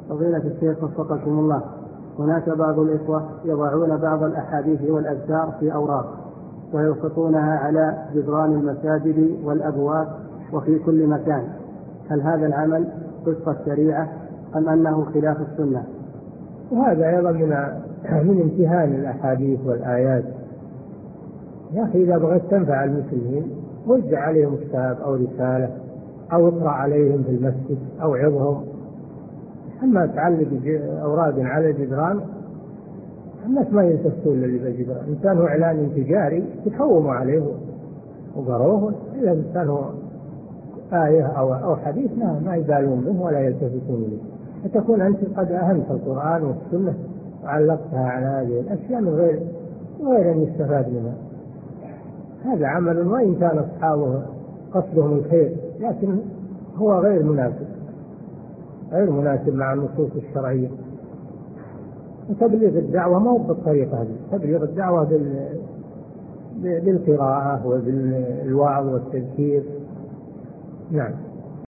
فضيلة الشيخ وفقكم الله، هناك بعض الإخوة يضعون بعض الأحاديث والأذكار في أوراق ويلقطونها على جدران المساجد والأبواب وفي كل مكان، هل هذا العمل وفق الشريعة أم أنه خلاف السنة؟ وهذا أيضا من امتهان الأحاديث والآيات. يا أخي إذا بغيت تنفع المسلمين وزع عليهم كتاب أو رسالة أو اقرأ عليهم في المسجد أو عظهم، أما تعلق أوراق على جدران الناس ما يلتفتون للي بالجدران. إن كان هو إعلان تجاري تحوموا عليه وقروه، إذا كان هو آية أو حديث ما يبالون به ولا يلتفتون له، فتكون أنت قد أهمت القرآن والسنة وعلقتها على هذه الأشياء من غير أن يستفاد منها. هذا عمل وإن كان أصحابه قصدهم الخير، لكن هو غير مناسب مع النصوص الشرعية. وتبليغ الدعوة ما هو بالطريقة هذه، تبليغ الدعوة بالقراءة وبالوعظ والتذكير. نعم.